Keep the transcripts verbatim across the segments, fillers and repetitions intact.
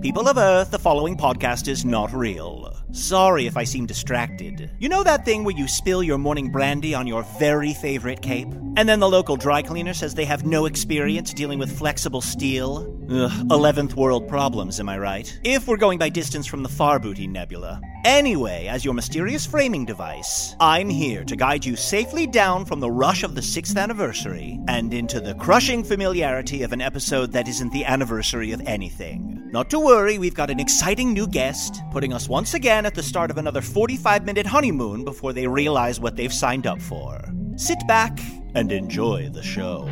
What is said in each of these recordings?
People of Earth, the following podcast is not real. Sorry if I seem distracted. You know that thing where you spill your morning brandy on your very favorite cape? And then the local dry cleaner says they have no experience dealing with flexible steel? Ugh, eleventh world problems, am I right? If we're going by distance from the Farbooty Nebula. Anyway, as your mysterious framing device, I'm here to guide you safely down from the rush of the sixth anniversary and into the crushing familiarity of an episode that isn't the anniversary of anything. Not to worry, we've got an exciting new guest, putting us once again at the start of another forty-five minute honeymoon before they realize what they've signed up for. Sit back and enjoy the show.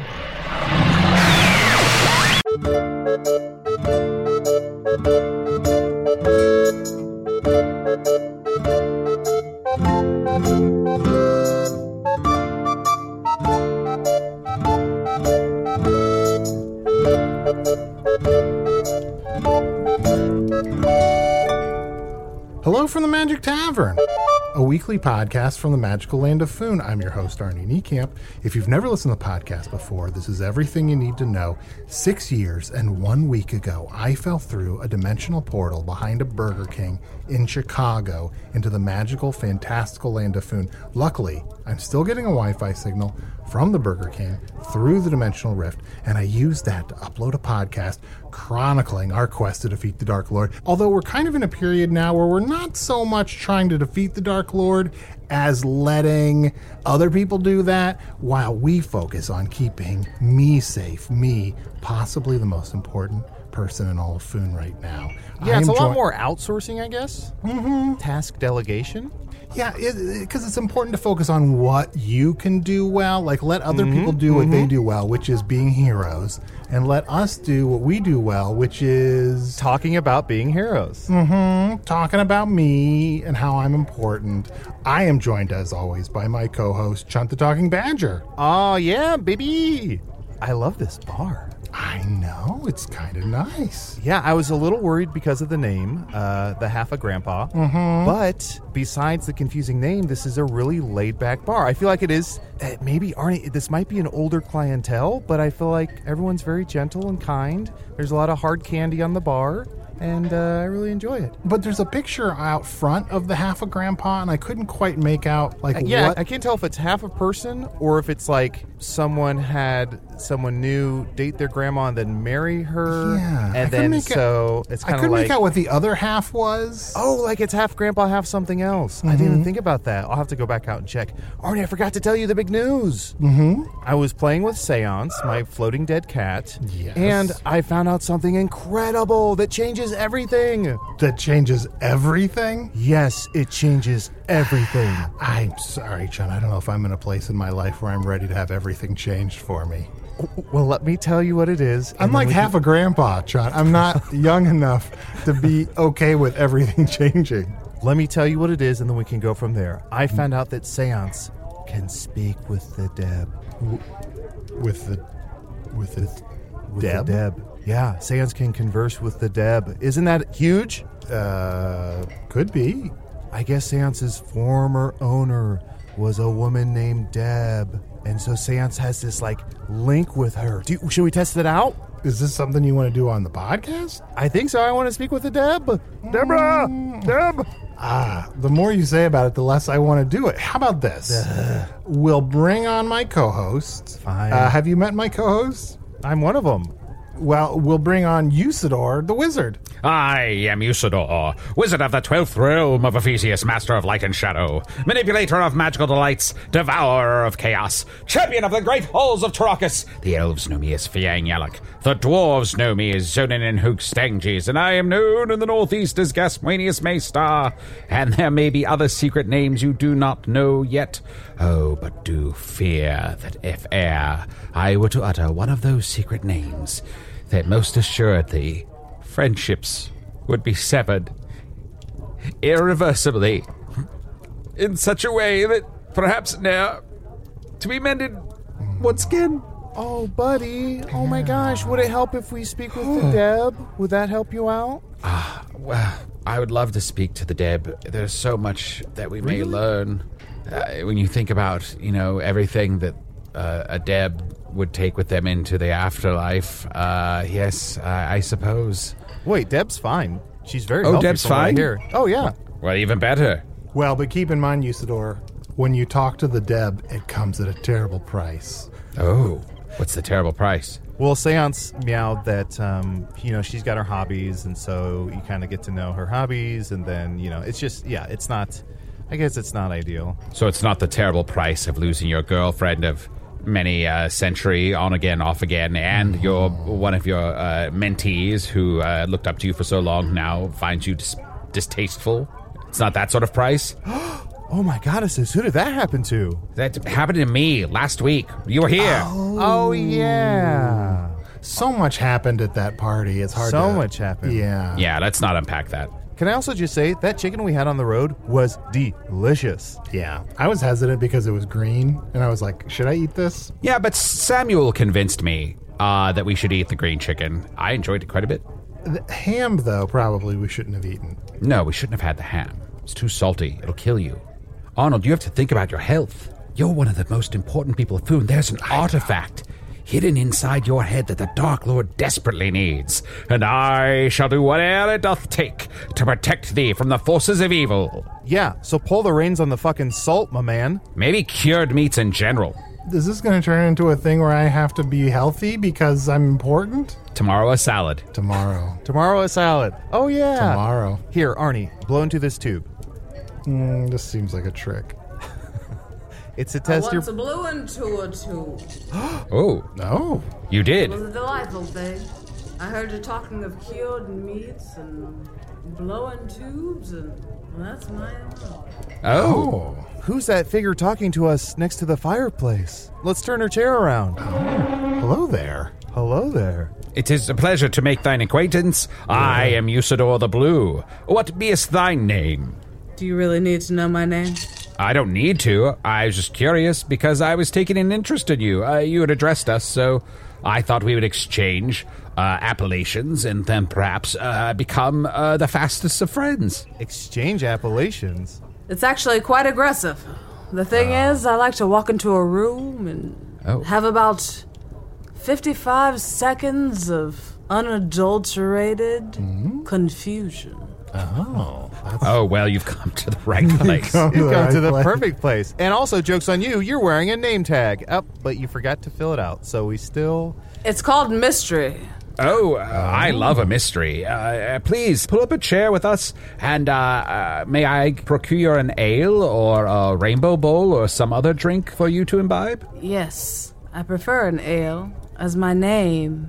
Hello from the Magic Tavern, a weekly podcast from the magical land of Foon. I'm your host, Arnie Niekamp. If you've never listened to the podcast before, this is everything you need to know. Six years and one week ago, I fell through a dimensional portal behind a Burger King in Chicago into the magical, fantastical land of Foon. Luckily, I'm still getting a Wi-Fi signal from the Burger King through the dimensional rift, and I used that to upload a podcast chronicling our quest to defeat the Dark Lord. Although we're kind of in a period now where we're not so much trying to defeat the Dark Lord as letting other people do that while we focus on keeping me safe, me, possibly the most important person in all of Foon right now. Yeah, it's a jo- lot more outsourcing, I guess. Mm-hmm. Task delegation. Yeah, because it, it's important to focus on what you can do well. Like, let other Mm-hmm, people do what mm-hmm. they do well, which is being heroes. And let us do what we do well, which is Talking about being heroes. mm-hmm, talking about me and how I'm important. I am joined, as always, by my co-host, Chunt the Talking Badger. Oh, yeah, baby. I love this bar. I know, it's kind of nice. Yeah, I was a little worried because of the name, uh, the Half a Grandpa. Mm-hmm. But besides the confusing name, this is a really laid-back bar. I feel like it is, uh, maybe, Arnie, this might be an older clientele, but I feel like everyone's very gentle and kind. There's a lot of hard candy on the bar, and uh, I really enjoy it. But there's a picture out front of the Half a Grandpa, and I couldn't quite make out, like, Uh, yeah, what... I can't tell if it's half a person or if it's like someone had someone new date their grandma and then marry her. Yeah, I and couldn't then make so it's I kind of couldn't like make out what the other half was. oh, like it's half grandpa, half something else. I didn't even think about that. I'll have to go back out and check. Arnie, I forgot to tell you the big news. Mm-hmm. I was playing with Seance, my floating dead cat, Yes. and I found out something incredible that changes everything. That changes everything? Yes, it changes everything. I'm sorry, John. I don't know if I'm in a place in my life where I'm ready to have everything changed for me. Well, let me tell you what it is. I'm like half a grandpa, John. I'm not young enough to be okay with everything changing. Let me tell you what it is, and then we can go from there. I found out that Seance can speak with the Deb. With the... With the... With Deb? the Deb. Yeah, Seance can converse with the Deb. Isn't that huge? Uh, could be. I guess Seance's former owner was a woman named Deb. And so Seance has this, like, link with her. Do you, should we test it out? Is this something you want to do on the podcast? I think so. I want to speak with the Deb. Deborah! Deb! Ah, the more you say about it, the less I want to do it. How about this? Uh, we'll bring on my co-host. Fine. Uh, have you met my co-host? I'm one of them. Well, we'll bring on Usador, the wizard. I am Usador, wizard of the twelfth realm of Ephesius, master of light and shadow, manipulator of magical delights, devourer of chaos, champion of the great halls of Tarakas. The elves know me as Fiang Yalak, the dwarves know me as Zonin and Hook Stanges, and I am known in the northeast as Gaswanius Maystar. And there may be other secret names you do not know yet. Oh, but do fear that if e'er I were to utter one of those secret names, that most assuredly friendships would be severed irreversibly in such a way that perhaps now to be mended once again. Oh, buddy. Oh, my gosh. Would it help if we speak with the Deb? Would that help you out? Ah, well, I would love to speak to the Deb. There's so much that we may learn uh, when you think about, you know, everything that uh, a Deb would take with them into the afterlife. Uh, yes, I, I suppose. Wait, Deb's fine. She's very Oh, healthy Deb's from what I fine? hear. Oh, yeah. Well, even better. Well, but keep in mind, Usador, when you talk to the Deb, it comes at a terrible price. Oh, what's the terrible price? Well, Seance meowed that, um, you know, she's got her hobbies, and so you kind of get to know her hobbies, and then, you know, it's just, yeah, it's not, I guess it's not ideal. So it's not the terrible price of losing your girlfriend of many uh, century, on again, off again, and your one of your uh, mentees who uh, looked up to you for so long now finds you dis- distasteful? It's not that sort of price? Oh, my goddesses, who did that happen to? That happened to me last week. You were here. Oh, yeah. So much happened at that party. It's hard So to... much happened. Yeah. Yeah, let's not unpack that. Can I also just say, that chicken we had on the road was delicious. Yeah. I was hesitant because it was green, and I was like, should I eat this? Yeah, but Samuel convinced me uh, that we should eat the green chicken. I enjoyed it quite a bit. The ham, though, probably we shouldn't have eaten. No, we shouldn't have had the ham. It's too salty. It'll kill you. Arnold, you have to think about your health. You're one of the most important people of Foon. There's an artifact hidden inside your head that the Dark Lord desperately needs, and I shall do whatever it doth take to protect thee from the forces of evil. Yeah, so pull the reins on the fucking salt, my man. Maybe cured meats in general. Is this going to turn into a thing where I have to be healthy because I'm important? Tomorrow a salad. Tomorrow. Tomorrow a salad. Oh, yeah. Tomorrow. Here, Arnie, blow into this tube. Mm, this seems like a trick. It's to I test your... once blew into a tube. Oh, Oh. you did. It was a delightful thing. I heard you talking of cured meats and blowing tubes, and that's my M O. Oh. Who's that figure talking to us next to the fireplace? Let's turn her chair around. Hello there. Hello there. It is a pleasure to make thine acquaintance. I am Usador the Blue. What be'st thy name? Do you really need to know my name? I don't need to. I was just curious because I was taking an interest in you. Uh, you had addressed us, so I thought we would exchange uh, appellations and then perhaps uh, become uh, the fastest of friends. Exchange appellations. It's actually quite aggressive. The thing is, I like to walk into a room and Oh. have about fifty-five seconds of unadulterated confusion. Oh. That's Oh, well, you've come to the right place. come You've come right to the place. perfect place. And also, joke's on you, you're wearing a name tag. Up, but you forgot to fill it out, so we still... It's called mystery. Oh, uh, I love a mystery. Uh, uh, please, pull up a chair with us, and uh, uh, may I procure an ale or a rainbow bowl or some other drink for you to imbibe? Yes, I prefer an ale, as my name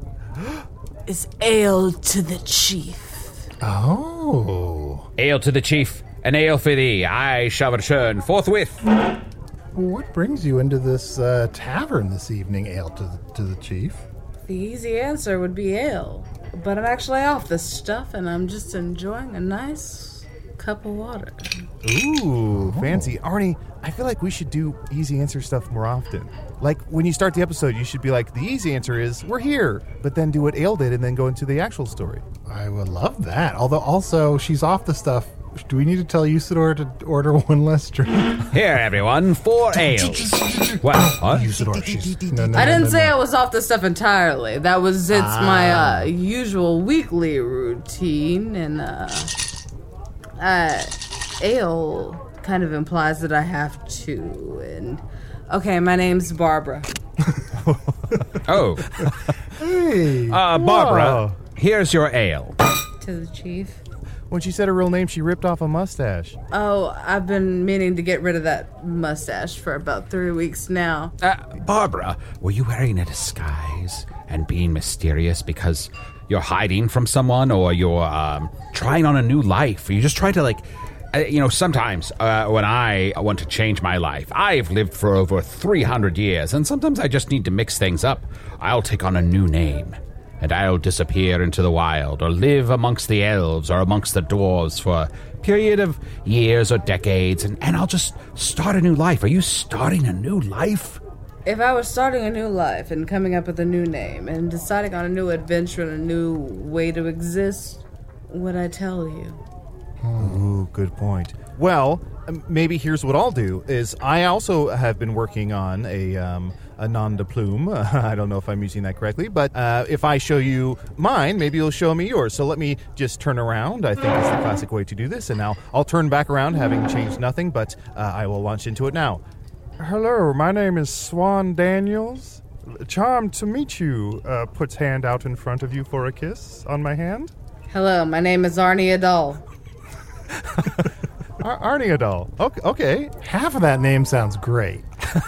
is Ale to the Chief. Oh. Ale to the chief, an ale for thee. I shall return forthwith. What brings you into this uh, tavern this evening, Ale to the, to the chief? The easy answer would be ale, but I'm actually off this stuff and I'm just enjoying a nice cup of water. Ooh, fancy. Arnie, I feel like we should do easy answer stuff more often. Like, when you start the episode, you should be like, the easy answer is, we're here. But then do what Ale did and then go into the actual story. I would love that. Although, also, she's off the stuff. Do we need to tell Usador to order one less drink? Here, everyone, four ales. Well, what? Usador, she's... No, no, I no, didn't no, say no. I was off the stuff entirely. That was, it's my uh, usual weekly routine, and uh, uh, ale kind of implies that I have to, and... Okay, my name's Barbara. Oh, Hey. uh, Barbara, Whoa. here's your ale. To the Chief. When she said her real name, she ripped off a mustache. Oh, I've been meaning to get rid of that mustache for about three weeks now. Uh, Barbara, were you wearing a disguise and being mysterious because you're hiding from someone, or you're um, trying on a new life? Or you just trying to, like, uh, you know, sometimes uh, when I want to change my life, I've lived for over three hundred years, and sometimes I just need to mix things up. I'll take on a new name, and I'll disappear into the wild, or live amongst the elves or amongst the dwarves for a period of years or decades, and, and I'll just start a new life. Are you starting a new life? If I was starting a new life and coming up with a new name and deciding on a new adventure and a new way to exist, would I tell you? Ooh, good point. Well, um, maybe here's what I'll do, is I also have been working on a um, a nom de plume. Uh, I don't know if I'm using that correctly, but uh, if I show you mine, maybe you'll show me yours. So let me just turn around. I think it's the classic way to do this. And now I'll turn back around, having changed nothing, but uh, I will launch into it now. Hello, my name is Swan Daniels. Charmed to meet you. Uh, puts hand out in front of you for a kiss on my hand. Hello, my name is Arnie Adol. Ar- Arnie Adol. Okay, okay. Half of that name sounds great.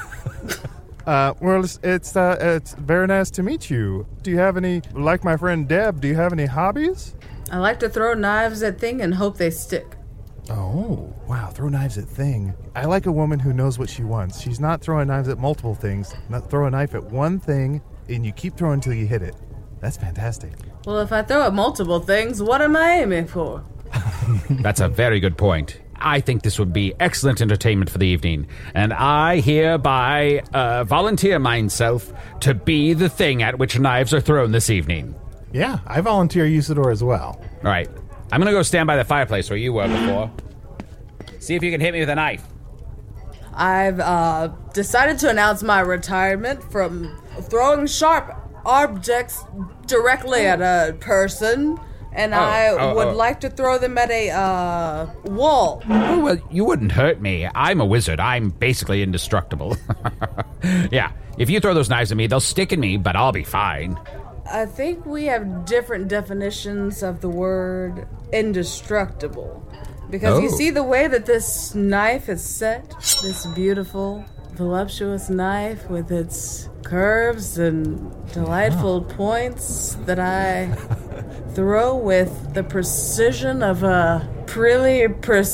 Uh, well, it's it's, uh, it's very nice to meet you. Do you have any, like my friend Deb, do you have any hobbies? I like to throw knives at things and hope they stick. Oh, wow, throw knives at thing. I like a woman who knows what she wants. She's not throwing knives at multiple things. Not throw a knife at one thing, and you keep throwing until you hit it. That's fantastic. Well, if I throw at multiple things, what am I aiming for? That's a very good point. I think this would be excellent entertainment for the evening, and I hereby uh, volunteer myself to be the thing at which knives are thrown this evening. Yeah, I volunteer Usador as well. All right, I'm gonna go stand by the fireplace where you were before. See if you can hit me with a knife. I've uh, decided to announce my retirement from throwing sharp objects directly at a person, and Oh, I oh, would oh. like to throw them at a uh, wall. Oh, well, you wouldn't hurt me. I'm a wizard. I'm basically indestructible. Yeah, if you throw those knives at me, they'll stick in me, but I'll be fine. I think we have different definitions of the word indestructible. Because you Oh. see the way that this knife is set, this beautiful, voluptuous knife with its curves and delightful points that I throw with the precision of a really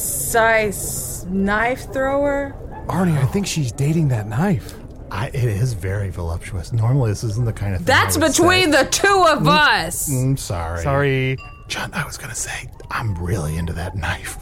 precise knife thrower. Arnie, I think she's dating that knife. I, it is very voluptuous. Normally, this isn't the kind of thing That's I would between say. the two of us. I'm sorry. Sorry. John, I was going to say, I'm really into that knife.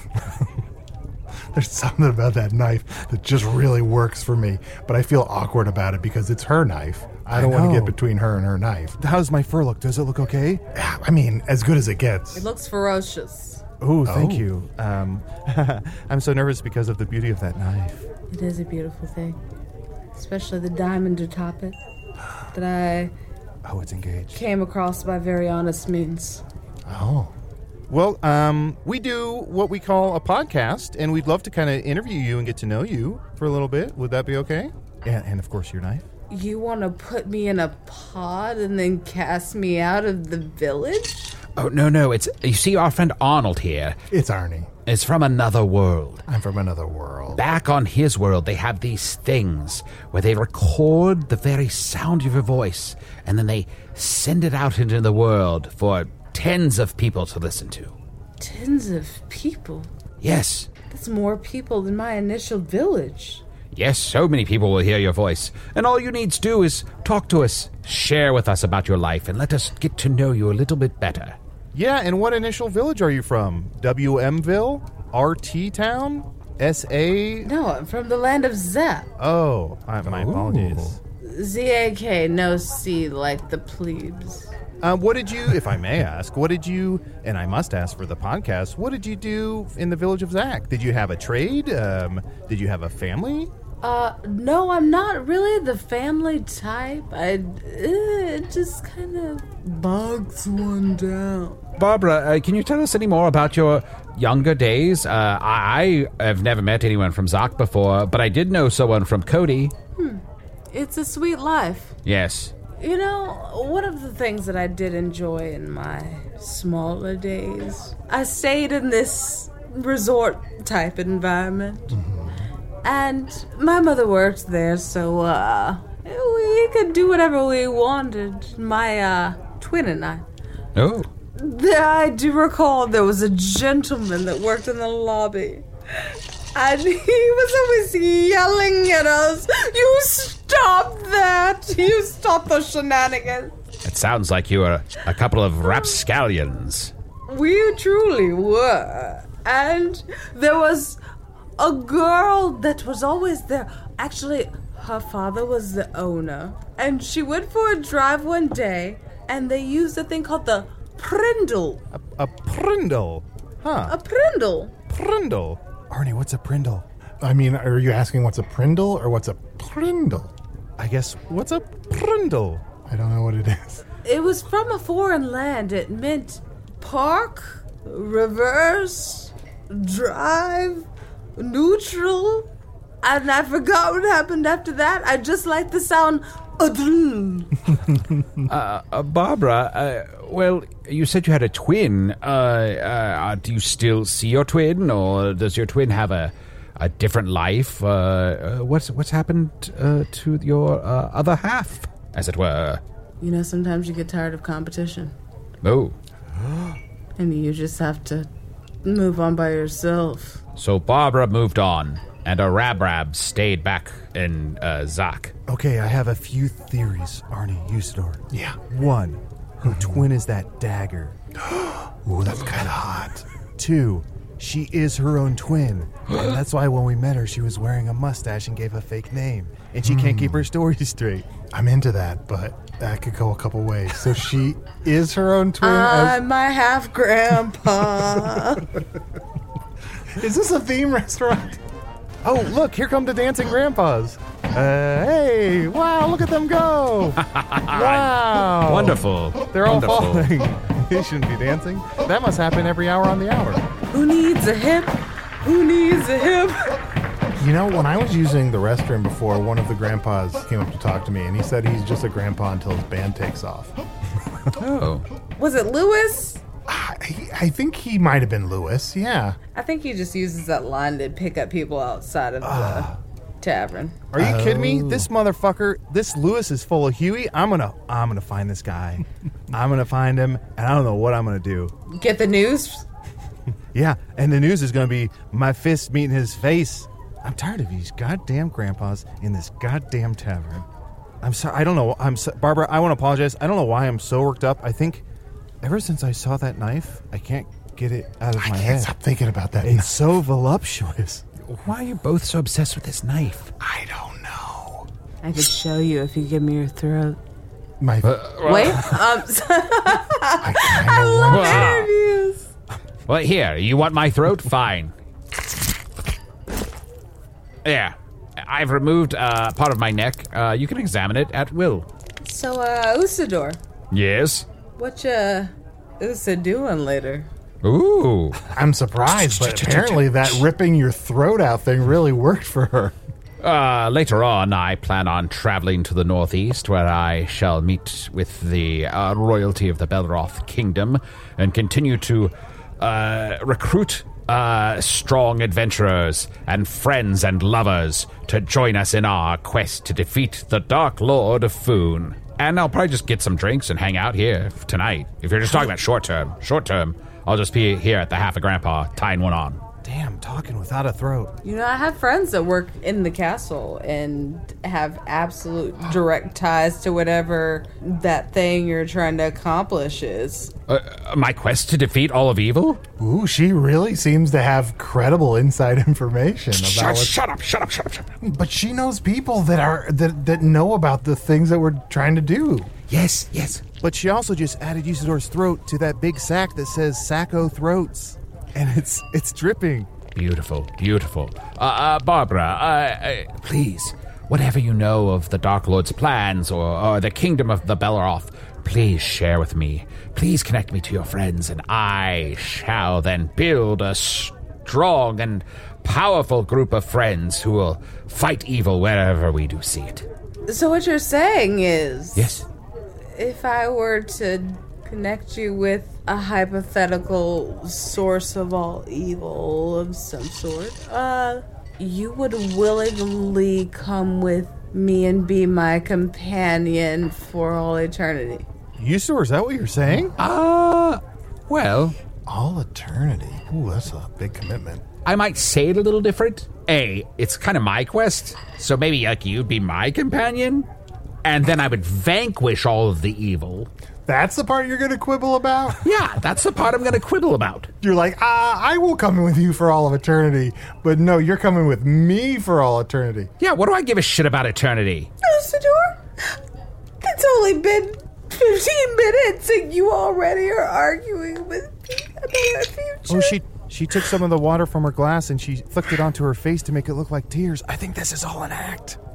There's something about that knife that just really works for me, but I feel awkward about it because it's her knife. I don't I want to know. get between her and her knife. How does my fur look? Does it look okay? Yeah, I mean, as good as it gets. It looks ferocious. Ooh, thank Oh. you. Um, I'm so nervous because of the beauty of that knife. It is a beautiful thing. Especially the diamond atop it that I Oh, it's engaged. came across by very honest means. Oh. Well, um, we do what we call a podcast, and we'd love to kind of interview you and get to know you for a little bit. Would that be okay? And, and of course, your knife. You want to put me in a pod and then cast me out of the village? Oh, no, no, it's... You see, our friend Arnold here It's Arnie. is from another world. I'm from another world. Back on his world, they have these things where they record the very sound of your voice, and then they send it out into the world for tens of people to listen to. Tens of people? Yes, That's more people than my initial village. yes, so many people will hear your voice, and all you need to do is talk to us, share with us about your life, and let us get to know you a little bit better. Yeah, and what initial village are you from? W M-ville? R T Town? S A? No, I'm from the land of Zap. Oh, I, my apologies. Z A K, no C, like the plebes. Uh, what did you, if I may ask, what did you, and I must ask for the podcast, what did you do in the village of Zach? Did you have a trade? Um, did you have a family? Uh, no, I'm not really the family type. I, uh, it just kind of bugs one down. Barbara, uh, can you tell us any more about your younger days? Uh, I, I have never met anyone from Zach before, but I did know someone from Cody. It's a sweet life. Yes. You know, one of the things that I did enjoy in my smaller days, I stayed in this resort type environment. And my mother worked there, so uh, we could do whatever we wanted. My uh, twin and I. Oh. There, I do recall there was a gentleman that worked in the lobby. And he was always yelling at us, "You stop that! You stop those shenanigans!" It sounds like you are a couple of rapscallions. We truly were. And there was a girl that was always there. Actually, her father was the owner. And she went for a drive one day, and they used a thing called the Prindle. A, a prindle. Huh. A Prindle. Prindle. Arnie, what's a prindle? I mean, are you asking what's a prindle or what's a prindle? I guess, what's a prindle? I don't know what it is. It was from a foreign land. It meant park, reverse, drive, neutral. And I forgot what happened after that. I just like the sound. uh, uh, Barbara, uh, well, you said you had a twin. Uh, uh, do you still see your twin, or does your twin have a, a different life? Uh, uh, what's what's happened uh, to your uh, other half, as it were? You know, sometimes you get tired of competition. Oh. And you just have to move on by yourself. So Barbara moved on, and a Rab-Rab stayed back in uh, Zach. Okay, I have a few theories, Arnie Usador. Yeah. One, her twin is that dagger. Ooh, that's kind of hot. Two, she is her own twin. And that's why when we met her, she was wearing a mustache and gave a fake name. And she can't keep her story straight. I'm into that, but that could go a couple ways. So she is her own twin? I'm my half-grandpa. as... Is this a theme restaurant? Oh, look, here come the dancing grandpas. Uh, hey, wow, look at them go. Wow. Wonderful. They're all Wonderful. falling. They shouldn't be dancing. That must happen every hour on the hour. Who needs a hip? Who needs a hip? You know, when I was using the restroom before, one of the grandpas came up to talk to me, and he said he's just a grandpa until his band takes off. Oh. Was it Lewis? I, I think he might have been Lewis, yeah. I think he just uses that line to pick up people outside of the Uh. tavern. Are you Oh. kidding me? This motherfucker, this Lewis is full of Huey. I'm gonna, I'm gonna find this guy. I'm gonna find him, and I don't know what I'm gonna do. Get the news? Yeah, and the news is gonna be my fist meeting his face. I'm tired of these goddamn grandpas in this goddamn tavern. I'm sorry. I don't know. I'm so, Barbara. I want to apologize. I don't know why I'm so worked up. I think ever since I saw that knife, I can't get it out of I my can't head. stop thinking about that. It's so voluptuous. Why are you both so obsessed with this knife? I don't know. I could show you if you give me your throat. My, Wait, um, I I kind of love want Wow. interviews. Well, here, you want my throat? Fine. Yeah. I've removed uh, part of my neck. Uh, you can examine it at will. So, uh, Usador, Yes? what you Usa doing later? Ooh. I'm surprised, but apparently that ripping your throat out thing really worked for her. Uh, later on, I plan on traveling to the northeast, where I shall meet with the uh, royalty of the Belroth Kingdom and continue to uh, recruit uh, strong adventurers and friends and lovers to join us in our quest to defeat the Dark Lord of Foon. And I'll probably just get some drinks and hang out here tonight. If you're just talking about short term, short term, I'll just be here at the Half a Grandpa tying one on. Damn, talking without a throat. You know, I have friends that work in the castle and have absolute direct ties to whatever that thing you're trying to accomplish is. Uh, my quest to defeat all of evil? Ooh, she really seems to have credible inside information about Shut, what's... shut up, shut up, shut up, shut up. But she knows people that are that, that know about the things that we're trying to do. Yes, yes. But she also just added Usador's throat to that big sack that says Sacco Throats. And it's it's dripping. Beautiful, beautiful. Uh, uh Barbara, uh, uh, please, whatever you know of the Dark Lord's plans or, or the kingdom of the Belroth, please share with me. Please connect me to your friends, and I shall then build a strong and powerful group of friends who will fight evil wherever we do see it. So what you're saying is... Yes? If I were to connect you with a hypothetical source of all evil of some sort, uh, you would willingly come with me and be my companion for all eternity. Usador, is that what you're saying? Uh, well, All eternity. Ooh, that's a big commitment. I might say it a little different. A, it's kind of my quest, so maybe like you'd be my companion, and then I would vanquish all of the evil. That's the part you're going to quibble about? Yeah, that's the part I'm going to quibble about. You're like, ah, I will come with you for all of eternity. But no, you're coming with me for all eternity. Yeah, what do I give a shit about eternity? Usador, it's only been fifteen minutes and you already are arguing with me about our future. Oh, she she took some of the water from her glass and she flicked it onto her face to make it look like tears. I think this is all an act.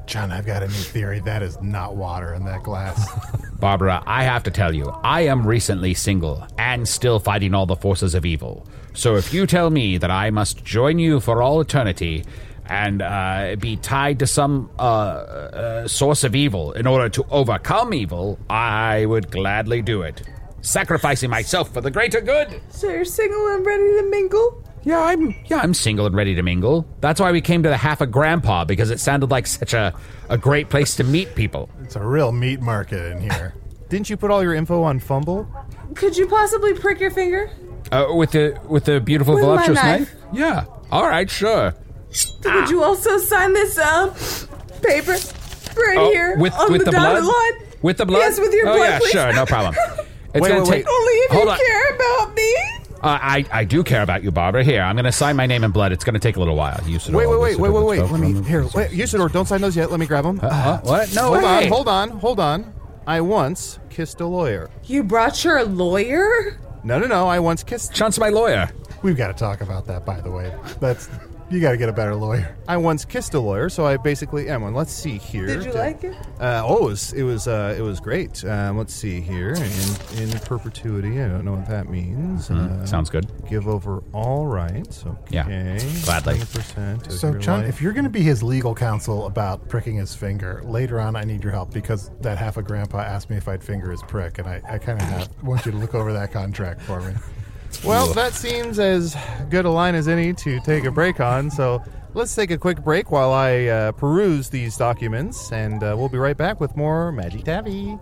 John, I've got a new theory. That is not water in that glass. Barbara, I have to tell you, I am recently single and still fighting all the forces of evil. So if you tell me that I must join you for all eternity and uh, be tied to some uh, uh, source of evil in order to overcome evil, I would gladly do it. Sacrificing myself for the greater good. So you're single and ready to mingle? Yeah, I'm yeah, I'm single and ready to mingle. That's why we came to the Half a Grandpa, because it sounded like such a, a great place to meet people. It's a real meat market in here. Didn't you put all your info on Fumble? Could you possibly prick your finger? Uh, with the with the beautiful With my voluptuous knife. knife? Yeah. All right, sure. Would you also sign this um, paper right Oh, here with on with the, the dotted blood? line? With the blood? Yes, with your oh, blood, yeah, please. sure, no problem. It's Wait, gonna wait, take. wait. Only if Hold you on. care about me. Uh, I I do care about you, Barbara. Here, I'm going to sign my name in blood. It's going to take a little while. Usador, Wait, wait, wait, wait, wait, wait. Usador, Let me Usador, here. Usador. Wait, Usador, don't sign those yet. Let me grab them. Uh, what? No hold way. on, hold on, hold on. I once kissed a lawyer. You brought your lawyer? No, no, no. I once kissed. Chance my lawyer. We've got to talk about that, by the way. That's you got to get a better lawyer. I once kissed a lawyer, so I basically am one. Let's see here. Did you like it? Uh, oh, it was it was, uh, it was great. Um, let's see here. In, in perpetuity, I don't know what that means. Mm, Uh, sounds good. Give over all rights. Okay. Yeah, gladly. twenty percent of So, your John, life. if you're going to be his legal counsel about pricking his finger, later on I need your help because that half a grandpa asked me if I'd finger his prick, and I, I kind of have want you to look over that contract for me. Well, that seems as good a line as any to take a break on, so let's take a quick break while I uh, peruse these documents, and uh, we'll be right back with more Magic Taffy.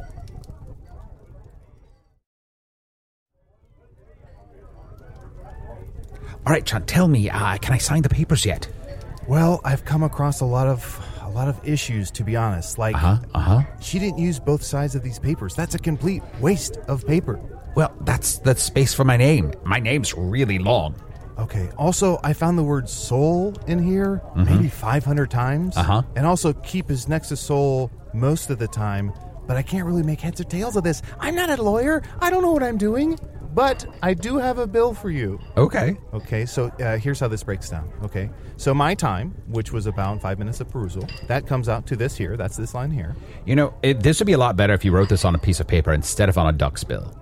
All right, John, tell me, uh, can I sign the papers yet? Well, I've come across a lot of a lot of issues, to be honest. Like, Uh-huh, uh-huh. she didn't use both sides of these papers. That's a complete waste of paper. Well, that's that's space for my name. My name's really long. Okay. Also, I found the word soul in here maybe five hundred times. Uh-huh. And also, keep is next to soul most of the time. But I can't really make heads or tails of this. I'm not a lawyer. I don't know what I'm doing. But I do have a bill for you. Okay. Okay, so uh, here's how this breaks down. Okay, so my time, which was about five minutes of perusal, that comes out to this here. That's this line here. You know, it, this would be a lot better if you wrote this on a piece of paper instead of on a duck's bill.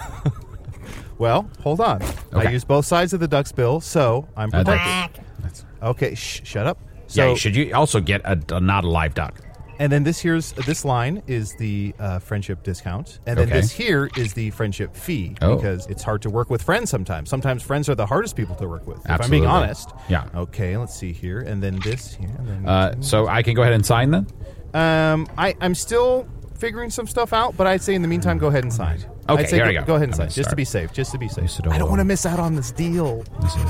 Well, hold on. I Okay. use both sides of the duck's bill, so I'm Uh, protected. that's- Okay, shh, shut up. yeah, So, you should you also get a, a not a live duck. and then this here's this line is the uh, friendship discount, and then Okay. this here is the friendship fee Oh. because it's hard to work with friends sometimes. Sometimes friends are the hardest people to work with. If I'm Absolutely. being honest. Yeah. Okay, let's see here, and then this here. And then Uh, so I can go ahead and sign then? Um, I, I'm still figuring some stuff out, but I'd say in the meantime, go ahead and sign. Okay, I'd say here go, we go. Go ahead and I'm sign, gonna just to start. be safe. Just to be safe. Isidore. I don't want to miss out on this deal.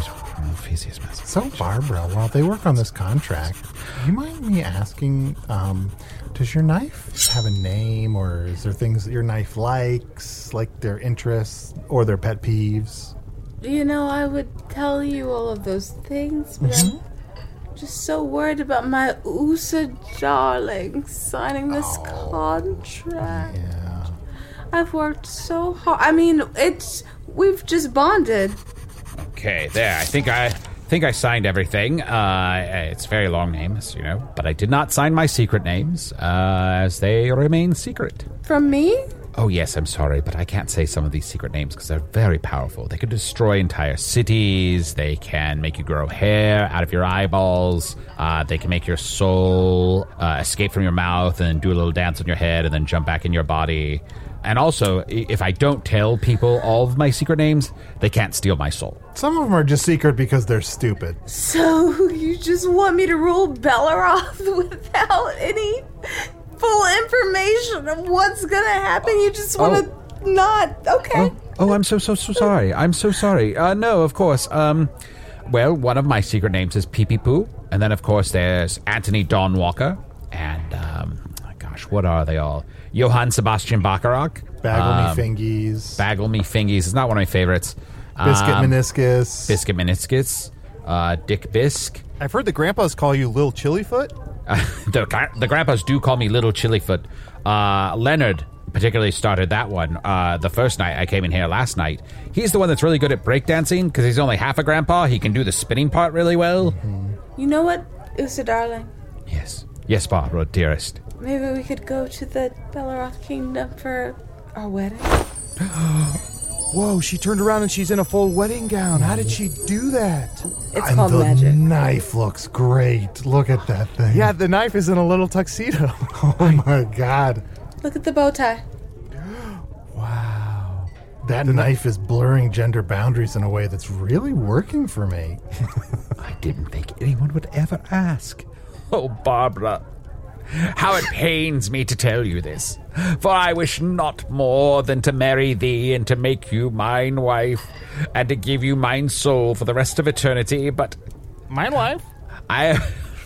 So, Barbara, while they work on this contract, do you mind me asking, um, does your knife have a name, or is there things that your knife likes, like their interests or their pet peeves? You know, I would tell you all of those things, but I'm just so worried about my Usa darling signing this contract. Yeah. I've worked so hard. I mean, it's we've just bonded. Okay, there. I think I think I signed everything. Uh, it's very long names, you know, but I did not sign my secret names, uh, as they remain secret. From me? Oh, yes, I'm sorry, but I can't say some of these secret names because they're very powerful. They could destroy entire cities. They can make you grow hair out of your eyeballs. Uh, they can make your soul uh, escape from your mouth and do a little dance on your head and then jump back in your body. And also, i- if I don't tell people all of my secret names, they can't steal my soul. Some of them are just secret because they're stupid. So you just want me to rule Belleroth without any full information of what's gonna happen? You just want to not? Okay. Oh, oh, I'm so, so, so sorry. I'm so sorry. Uh, no, of course. Um, well, one of my secret names is Pee Pee Poo. And then, of course, there's Anthony Don Walker. And, um, oh gosh, what are they all? Johann Sebastian Bacharach. Bagel um, me fingies. Bagel Me Fingies is not one of my favorites. Biscuit Um, meniscus. Biscuit Meniscus. Uh, Dick Bisque. I've heard the grandpas call you Lil Chillyfoot. Uh, the, gra- the grandpas do call me Little Chillyfoot. Uh, Leonard particularly started that one uh, the first night I came in here last night. He's the one that's really good at breakdancing because he's only half a grandpa. He can do the spinning part really well. You know what, Usa darling? Yes. Yes, Barbara, dearest. Maybe we could go to the Belleroth Kingdom for our wedding. Whoa, she turned around and she's in a full wedding gown. How did she do that? It's And called the magic. knife looks great. Look at that thing. Yeah, the knife is in a little tuxedo. Oh my god. Look at the bow tie. Wow. That knife is blurring gender boundaries in a way that's really working for me. I didn't think anyone would ever ask. Oh, Barbara, how it pains me to tell you this, for I wish not more than to marry thee and to make you mine wife, and to give you mine soul for the rest of eternity, but Mine wife? I...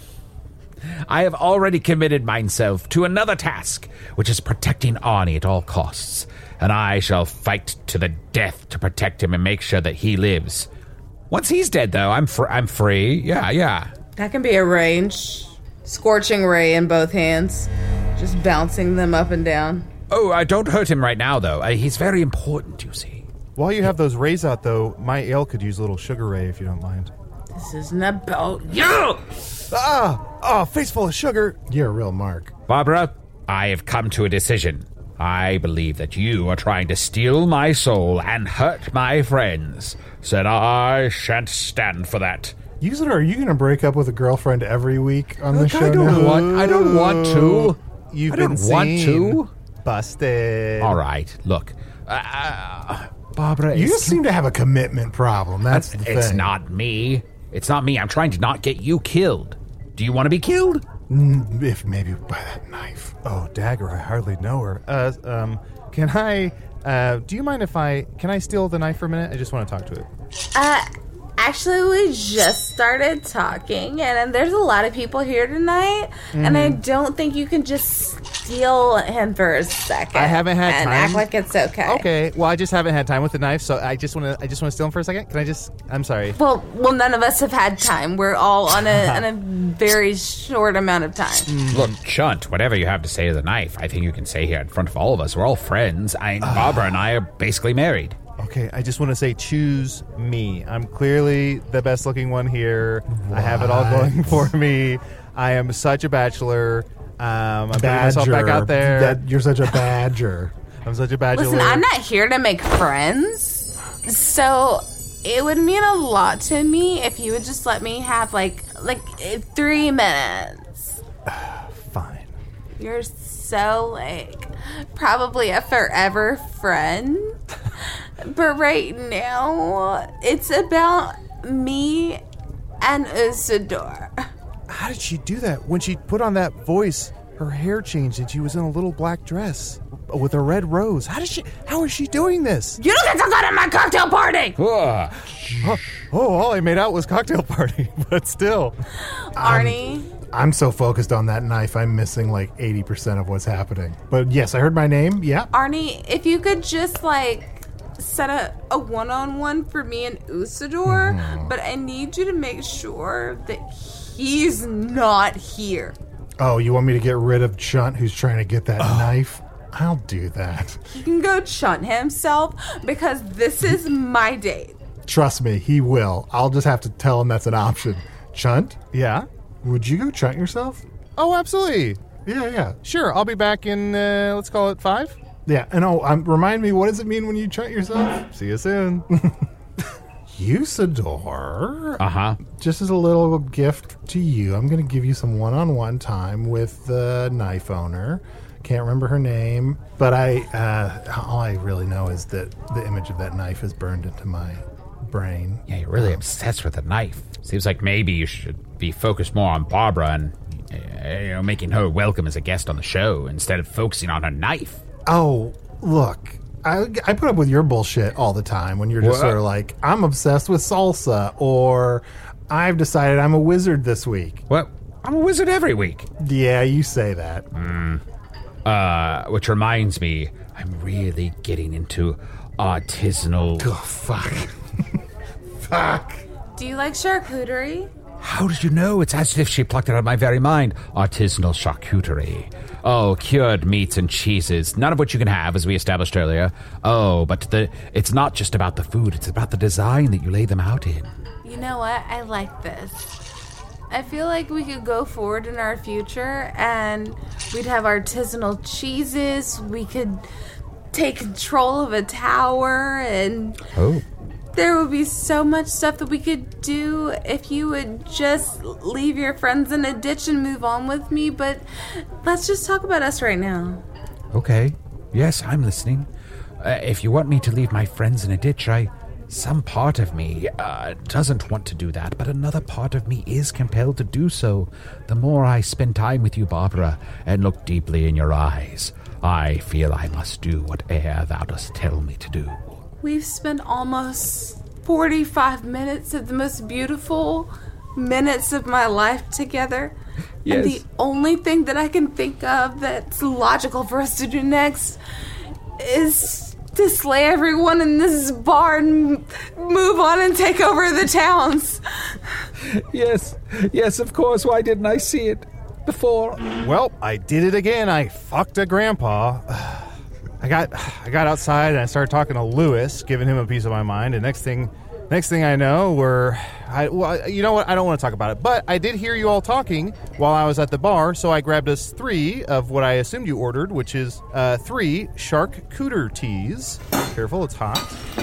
I have already committed myself to another task, which is protecting Arnie at all costs, and I shall fight to the death to protect him and make sure that he lives. Once he's dead, though, I'm fr- I'm free. Yeah, yeah. That can be a range. Scorching ray in both hands. Just bouncing them up and down. Oh, uh, don't hurt him right now, though. Uh, he's very important, you see. While you have those rays out, though, my ale could use a little sugar ray if you don't mind. This isn't about you! Ah! Oh, face full of sugar. You're a real mark. Barbara, I have come to a decision. I believe that you are trying to steal my soul and hurt my friends. Said I shan't stand for that. Usador, are you going to break up with a girlfriend every week on the show I don't now? want. I don't want to. You've I don't been want seen. to. Busted. All right, look, uh, Barbara. You is- just seem to have a commitment problem. That's the thing. It's not me. It's not me. I'm trying to not get you killed. Do you want to be killed? Mm, If maybe by that knife. Oh, dagger, I hardly know her. Uh, um, can I, uh, do you mind if I, can I steal the knife for a minute? I just want to talk to it. Uh, actually, we just started talking, and there's a lot of people here tonight, and I don't think you can just steal him for a second. I haven't had and time. act like it's okay. Okay, well, I just haven't had time with the knife, so I just want to, I just want to steal him for a second. Can I just, I'm sorry. Well, well, none of us have had time. We're all on a on a very short amount of time. Look, Chunt, whatever you have to say to the knife, I think you can say here in front of all of us. We're all friends. I, Barbara and I are basically married. Okay, I just want to say choose me. I'm clearly the best looking one here. I have it all going for me. I am such a bachelor. Um, I'm putting myself back out there. That, you're such a badger. I'm such a bachelor. Listen, I'm not here to make friends, so it would mean a lot to me if you would just let me have like like eh, three minutes. Fine. You're so like probably a forever friend, but right now it's about me and Usador. How did she do that? When she put on that voice, her hair changed and she was in a little black dress with a red rose. How did she? How is she doing this? You don't get to go to my cocktail party, Ugh. Oh, oh, all I made out was cocktail party, but still. Arnie. I'm so focused on that knife, I'm missing like eighty percent of what's happening. But yes, I heard my name. Yeah. Arnie, if you could just like set a, a one-on-one for me and Usador, Mm-hmm. but I need you to make sure that he's not here. Oh, you want me to get rid of Chunt who's trying to get that knife? I'll do that. He can go chunt himself because this is my date. Trust me, he will. I'll just have to tell him that's an option. Chunt, Yeah? would you go chunt yourself? Oh, absolutely. Yeah, yeah. Sure, I'll be back in, uh, let's call it five. Yeah, and oh, um, remind me, what does it mean when you chunt yourself? See you soon. Usador, Uh-huh. just as a little gift to you, I'm going to give you some one-on-one time with the knife owner. Can't remember her name, but I uh, all I really know is that the image of that knife is burned into my brain. Yeah, you're really obsessed with the knife. Seems like maybe you should be focused more on Barbara and, uh, you know, making her welcome as a guest on the show instead of focusing on her knife. Oh, look, I, I put up with your bullshit all the time when you're just What? sort of like, I'm obsessed with salsa, or I've decided I'm a wizard this week. Well, I'm a wizard every week. Yeah, you say that. Uh, which reminds me, I'm really getting into artisanal... Oh, fuck. Fuck. Do you like charcuterie? How did you know? It's as if she plucked it out of my very mind. Artisanal charcuterie. Oh, cured meats and cheeses, none of which you can have, as we established earlier. Oh, but the it's not just about the food, it's about the design that you lay them out in. You know what? I like this. I feel like we could go forward in our future and we'd have artisanal cheeses. We could take control of a tower and Oh. there would be so much stuff that we could do if you would just leave your friends in a ditch and move on with me. But let's just talk about us right now. Okay. Yes, I'm listening. Uh, if you want me to leave my friends in a ditch, I... Some part of me uh, doesn't want to do that, but another part of me is compelled to do so. The more I spend time with you, Barbara, and look deeply in your eyes, I feel I must do whate'er thou dost tell me to do. We've spent almost forty-five minutes of the most beautiful minutes of my life together. Yes. And the only thing that I can think of that's logical for us to do next is to slay everyone in this bar and move on and take over the towns. Yes, yes, of course. Why didn't I see it before? Well, I did it again. I fucked a grandpa. I got I got outside and I started talking to Lewis, giving him a piece of my mind. And next thing, next thing I know, we're I well, you know what? I don't want to talk about it. But I did hear you all talking while I was at the bar, so I grabbed us three of what I assumed you ordered, which is uh, three shark cooter teas. Careful, it's hot.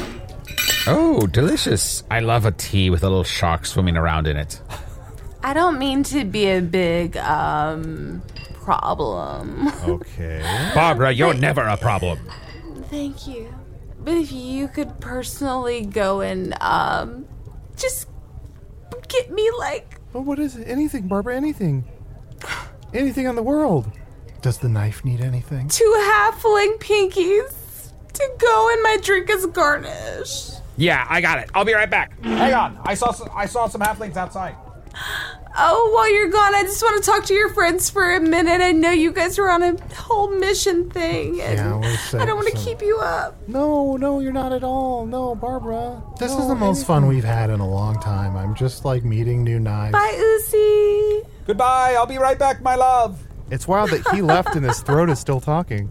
Oh, delicious. I love a tea with a little shark swimming around in it. I don't mean to be a big, um, problem. Okay. Barbara, you're never a problem. Thank you. But if you could personally go and, um, just get me, like... But what is it? Anything, Barbara, anything. Anything in the world. Does the knife need anything? two halfling pinkies to go in my drink as garnish. Yeah, I got it. I'll be right back. Hang on. I saw some, I saw some halflings outside. Oh, while you're gone, I just want to talk to your friends for a minute. I know you guys are on a whole mission thing, and Yeah, we're so- I don't want to so- keep you up. No, no, you're not at all. No, Barbara. This No, is the most anything. fun we've had in a long time. I'm just like meeting new knives. Bye, Uzi. Goodbye. I'll be right back, my love. It's wild that he left and his throat is still talking.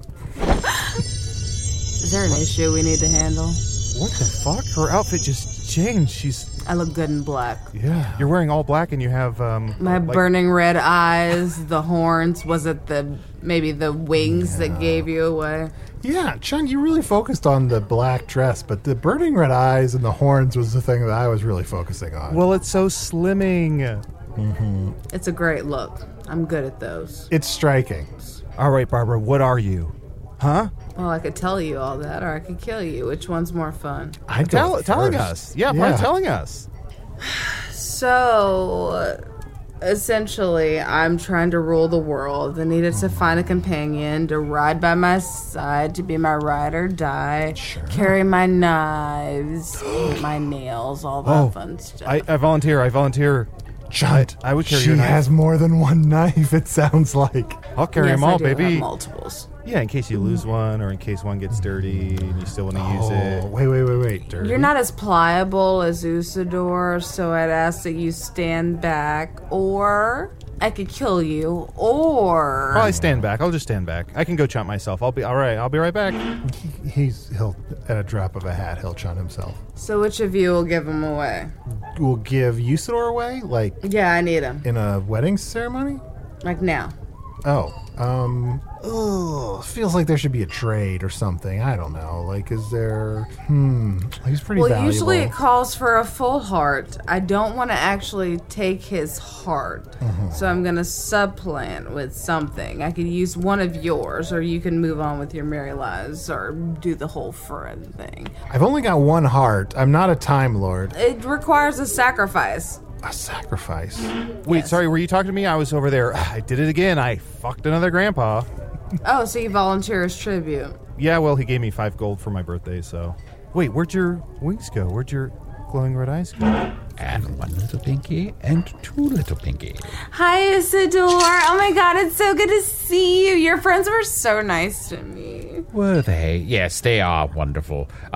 Is there an issue we need to handle? What the fuck? Her outfit just changed. She's I look good in black. yeah. You're wearing all black and you have um My like- burning red eyes, the horns. Was it the maybe the wings that gave you away? Yeah, Chun, you really focused on the black dress, but the burning red eyes and the horns was the thing that I was really focusing on. Well, it's so slimming. It's a great look. I'm good at those. It's striking. All right, Barbara, what are you? Huh? Well, I could tell you all that, or I could kill you. Which one's more fun? I'd go Tell, telling first. us. Yeah, probably telling us. So, essentially, I'm trying to rule the world. I needed to find a companion to ride by my side, to be my ride or die, carry my knives, paint my nails, all that Oh, fun stuff. I, I volunteer. I volunteer. Chunt, I would carry she your knife. has more than one knife, it sounds like. I'll carry Yes, them I all, do have baby. multiples. Yeah, in case you lose one or in case one gets dirty and you still want to use Oh, it. wait, wait, wait, wait. Dirty. You're not as pliable as Usador, so I'd ask that you stand back, or I could kill you, or... Probably stand back. I'll just stand back. I can go chomp myself. I'll be all right. I'll be right back. He's, he'll, at a drop of a hat, he'll chun himself. So which of you will give him away? We'll give Usador away, like, Yeah, I need him. in a wedding ceremony? Like now. Oh, um, ugh, feels like there should be a trade or something. I don't know. Like, is there, hmm, he's pretty Well, valuable. usually it calls for a full heart. I don't want to actually take his heart. Mm-hmm. So I'm going to subplant with something. I could use one of yours, or you can move on with your merry lives, or do the whole friend thing. I've only got one heart. I'm not a Time Lord. It requires a sacrifice. A sacrifice. Wait, Yes. sorry, were you talking to me? I was over there. I did it again. I fucked another grandpa. Oh, so you volunteer as tribute. Yeah, well, he gave me five gold for my birthday, so. Wait, where'd your wings go? Where'd your glowing red eyes go? And one little pinky and two little pinky. Hi, Isidore. Oh my god, it's so good to see you. Your friends were so nice to me. Were they? Yes, they are wonderful. Uh,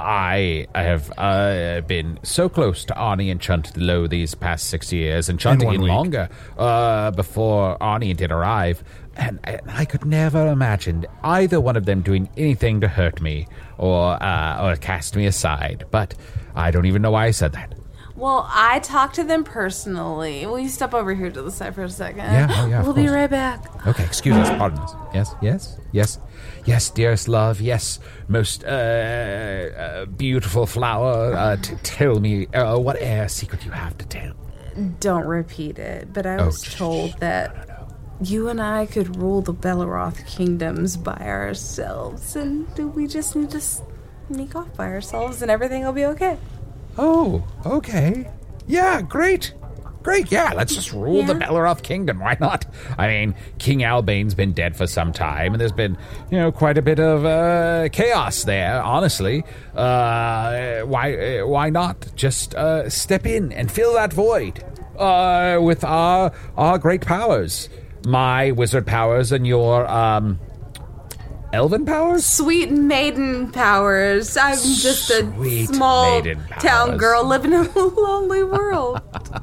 I have uh, been so close to Arnie and Chunt Low these past six years, and Chunt In one even week. longer uh, before Arnie did arrive. And, and I could never imagine either one of them doing anything to hurt me or uh, or cast me aside. But I don't even know why I said that. Well, I talked to them personally. Will you step over here to the side for a second? Yeah, oh yeah, of We'll be course. right back. Okay, excuse us, pardon us. Yes, yes, yes, yes, dearest love, yes, most uh, uh, beautiful flower. Uh, t- tell me, uh, what air secret you have to tell? Don't repeat it, but I Oh, was shh, told shh. that No, no, no. you and I could rule the Belleroth kingdoms by ourselves, and we just need to sneak off by ourselves, and everything will be okay. Oh, okay. Yeah, great. Great, yeah, let's just rule the Yeah. Belleroth kingdom. Why not? I mean, King Albane's been dead for some time, and there's been, you know, quite a bit of uh, chaos there, honestly. Uh, why uh, why not just uh, step in and fill that void uh, with our, our great powers? My wizard powers and your, um... elven powers? Sweet maiden powers. I'm just a Sweet small maiden town powers. girl living in a lonely world.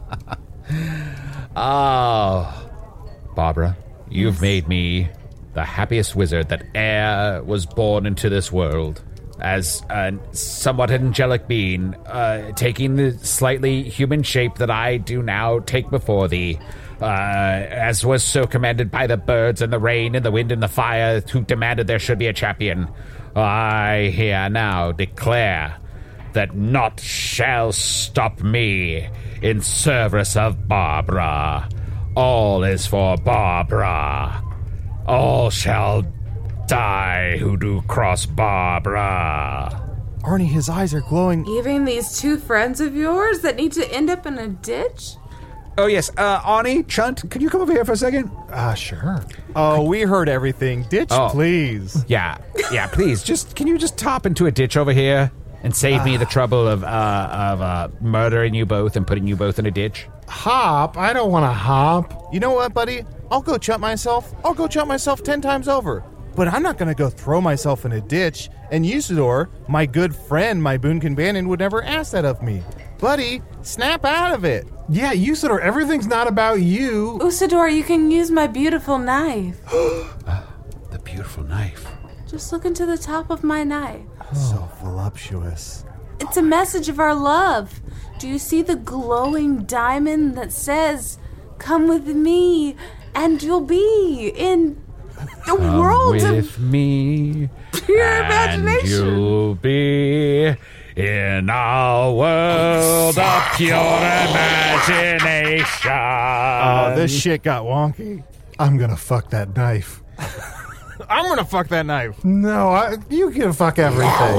Oh, Barbara, you've made me the happiest wizard that e'er was born into this world. As a somewhat angelic being, uh, taking the slightly human shape that I do now take before thee, uh, as was so commanded by the birds and the rain and the wind and the fire who demanded there should be a champion, I here now declare that naught shall stop me in service of Barbara. All is for Barbara. All shall die who do cross Barbara. Arnie, his eyes are glowing. Even these two friends of yours that need to end up in a ditch? Oh, yes, uh, Ani, Chunt, can you come over here for a second? Uh, sure. Oh, we heard everything. Ditch, Oh. please. Yeah, yeah, please, just, can you just top into a ditch over here and save me the trouble of, uh, of, uh, murdering you both and putting you both in a ditch? Hop? I don't want to hop. You know what, buddy? I'll go chump myself. I'll go chump myself ten times over. But I'm not going to go throw myself in a ditch. And Usador, my good friend, my boon companion, would never ask that of me. Buddy, snap out of it. Yeah, Usador, everything's not about you. Usador, you can use my beautiful knife. The beautiful knife. Just look into the top of my knife. So voluptuous. It's a message of our love. Do you see the glowing diamond that says, "Come with me, and you'll be in the Come world with of me, pure and imagination"? you'll be in a world of pure imagination. Oh, this shit got wonky. I'm gonna fuck that knife. I'm going to fuck that knife. No, I, you can fuck everything.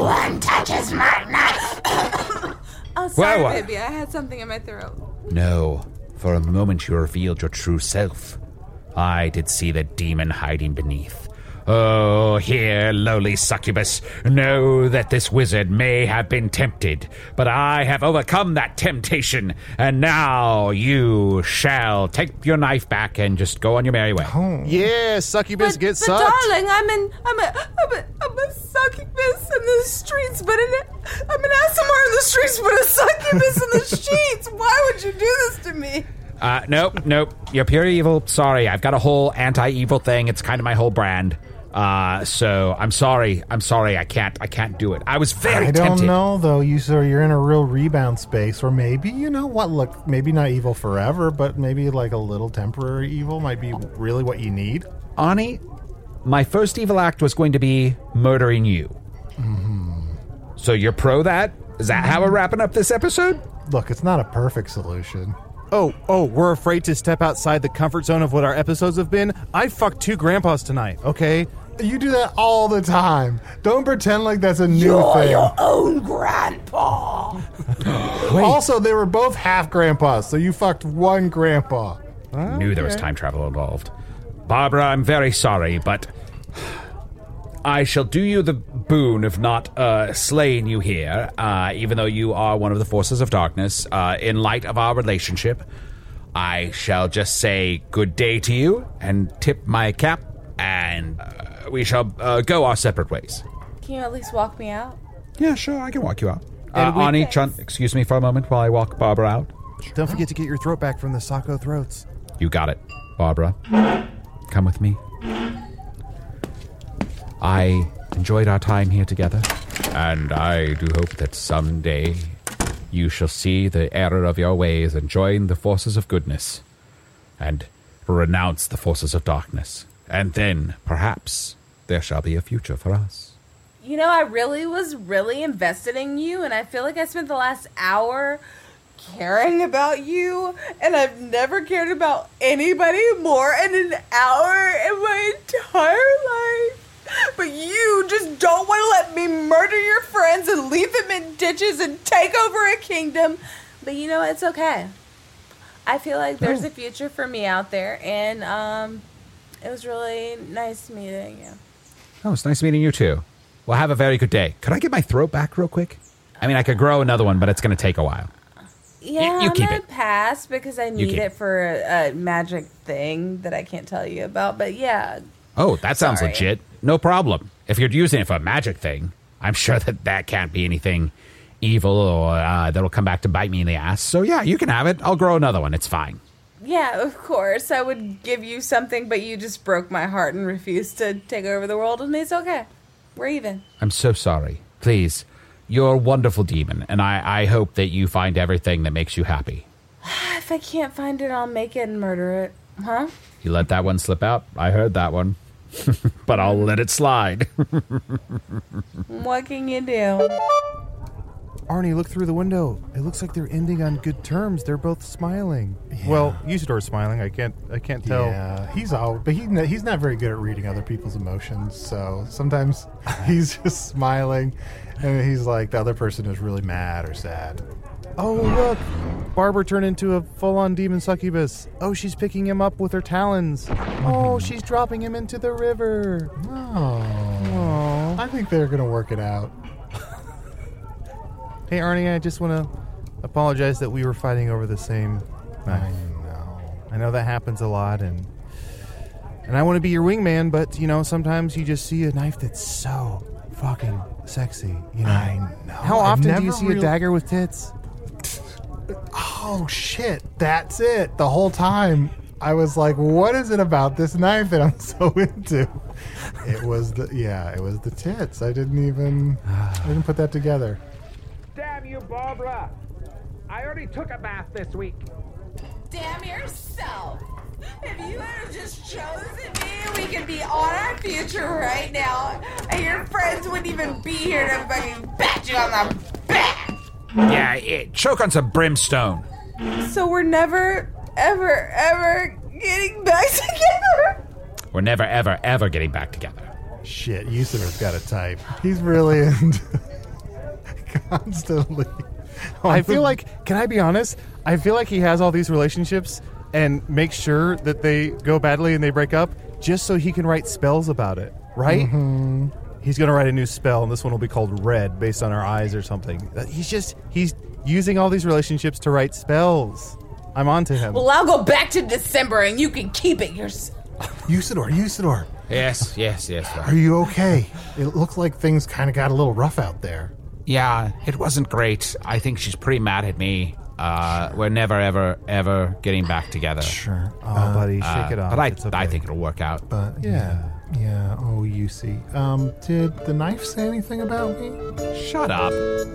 Oh, sorry, Well, uh, baby. I had something in my throat. No, for a moment you revealed your true self. I did see the demon hiding beneath. Oh, here, lowly succubus, know that this wizard may have been tempted, but I have overcome that temptation, and now you shall take your knife back and just go on your merry way. Yeah, succubus, But, get but sucked. darling, I'm in. I'm a. I'm a. I'm a succubus in the streets, but in. I'm an Asimar in the streets, but a succubus in the sheets. Why would you do this to me? Uh, nope, nope, you're pure evil. Sorry, I've got a whole anti-evil thing. It's kind of my whole brand. Uh, so I'm sorry. I'm sorry. I can't. I can't do it. I was very I don't tempted. know, though. You sir, you're in a real rebound space, or maybe, you know what, look, maybe not evil forever, but maybe like a little temporary evil might be really what you need. Ani, my first evil act was going to be murdering you. Mm-hmm. So you're pro that? Is that how we're wrapping up this episode? Look, it's not a perfect solution. Oh, oh, we're afraid to step outside the comfort zone of what our episodes have been? I fucked two grandpas tonight, okay? You do that all the time. Don't pretend like that's a new You're thing. your own grandpa. Also, they were both half grandpas, so you fucked one grandpa. Knew there was time travel involved. Barbara, I'm very sorry, but I shall do you the boon of not uh, slaying you here, uh, even though you are one of the forces of darkness. Uh, in light of our relationship, I shall just say good day to you and tip my cap, and uh, we shall uh, go our separate ways. Can you at least walk me out? Yeah, sure, I can walk you out. Uh, And we- Ani, Chunt, excuse me for a moment while I walk Barbara out. Don't forget to get your throat back from the Sacco throats. You got it, Barbara. Come with me. I enjoyed our time here together, and I do hope that someday you shall see the error of your ways and join the forces of goodness, and renounce the forces of darkness. And then, perhaps, there shall be a future for us. You know, I really was really invested in you, and I feel like I spent the last hour caring about you, and I've never cared about anybody more in an hour in my entire life. But you just don't want to let me murder your friends and leave them in ditches and take over a kingdom. But you know, it's okay. I feel like there's Oh. a future for me out there, and um, it was really nice meeting you. Oh, it's nice meeting you, too. Well, have a very good day. Could I get my throat back real quick? I mean, I could grow another one, but it's going to take a while. Yeah, you I'm keep gonna it. pass because I need keep it it. for a, a magic thing that I can't tell you about. But yeah, Oh, that sounds Sorry. legit. No problem. If you're using it for a magic thing, I'm sure that that can't be anything evil or uh, that'll come back to bite me in the ass. So yeah, you can have it. I'll grow another one. It's fine. yeah, of course I would give you something, but you just broke my heart and refused to take over the world, and it's okay. We're even. I'm so sorry. Please, you're a wonderful demon, and I, I hope that you find everything that makes you happy. If I can't find it, I'll make it and murder it. Huh? You let that one slip out? I heard that one. But I'll let it slide. What can you do? Arnie, look through the window. It looks like they're ending on good terms. They're both smiling. Well, Usador's smiling. I can't. I can't tell. Yeah, he's all, but he, he's not very good at reading other people's emotions. So sometimes he's just smiling, and he's like, the other person is really mad or sad. Oh, look! Barber turned into a full-on demon succubus. Oh, she's picking him up with her talons. Oh, she's dropping him into the river. Oh, I think they're gonna work it out. Hey, Arnie, I just want to apologize that we were fighting over the same knife. I know. I know that happens a lot, and and I want to be your wingman, but you know, sometimes you just see a knife that's so fucking sexy. You know. I know. How I've often do you never see real- a dagger with tits? Oh shit! That's it. The whole time I was like, "What is it about this knife that I'm so into?" It was the yeah, it was the tits. I didn't even I didn't put that together. Damn you, Barbara! I already took a bath this week. Damn yourself! If you had just chosen me, we could be on our future right now, and your friends wouldn't even be here to fucking bat you on the back. Yeah, it, choke on some brimstone. So we're never, ever, ever getting back together. We're never, ever, ever getting back together. Shit, Usador's got a type. He's really into constantly. I feel like, can I be honest? I feel like he has all these relationships and makes sure that they go badly and they break up just so he can write spells about it, right? Mm-hmm. He's going to write a new spell, and this one will be called Red, based on our eyes or something. He's just, he's using all these relationships to write spells. I'm on to him. Well, I'll go back to December, and you can keep it yourself. Usador, Usador, Yes, yes, yes. are you okay? It looks like things kind of got a little rough out there. Yeah, it wasn't great. I think she's pretty mad at me. Uh, we're never, ever, ever getting back together. Sure. Oh, buddy, shake Uh, it off. But I, It's okay. I think it'll work out. But yeah, yeah. Oh, you see. Um, did the knife say anything about me? Shut up.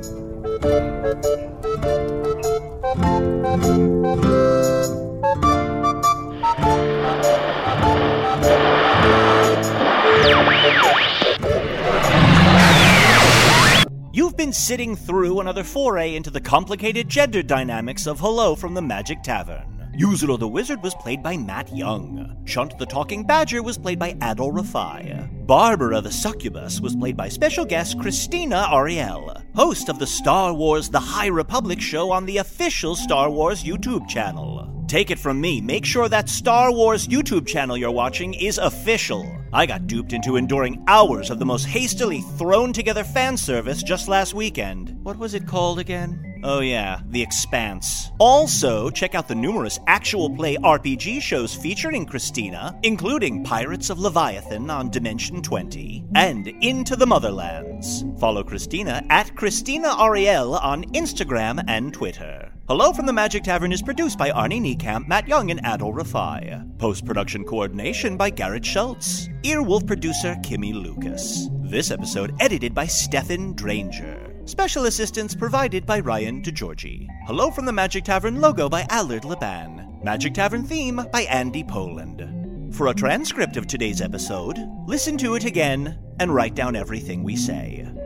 You've been sitting through another foray into the complicated gender dynamics of Hello from the Magic Tavern. Usador the Wizard was played by Matt Young. Chunt the Talking Badger was played by Adol Rafai. Barbara the Succubus was played by special guest Christina Ariel, host of the Star Wars The High Republic show on the official Star Wars YouTube channel. Take it from me, make sure that Star Wars YouTube channel you're watching is official. I got duped into enduring hours of the most hastily thrown together fan service just last weekend. What was it called again? Oh yeah, The Expanse. Also, check out the numerous actual play R P G shows featuring Christina, including Pirates of Leviathan on Dimension twenty, and Into the Motherlands. Follow Christina at Christina Ariel on Instagram and Twitter. Hello from the Magic Tavern is produced by Arnie Niekamp, Matt Young, and Adol Rafai. Post-production coordination by Garrett Schultz. Earwolf producer Kimmy Lucas. This episode edited by Stefan Dranger. Special assistance provided by Ryan DeGiorgi. Hello from the Magic Tavern logo by Allard Laban. Magic Tavern theme by Andy Poland. For a transcript of today's episode, listen to it again and write down everything we say.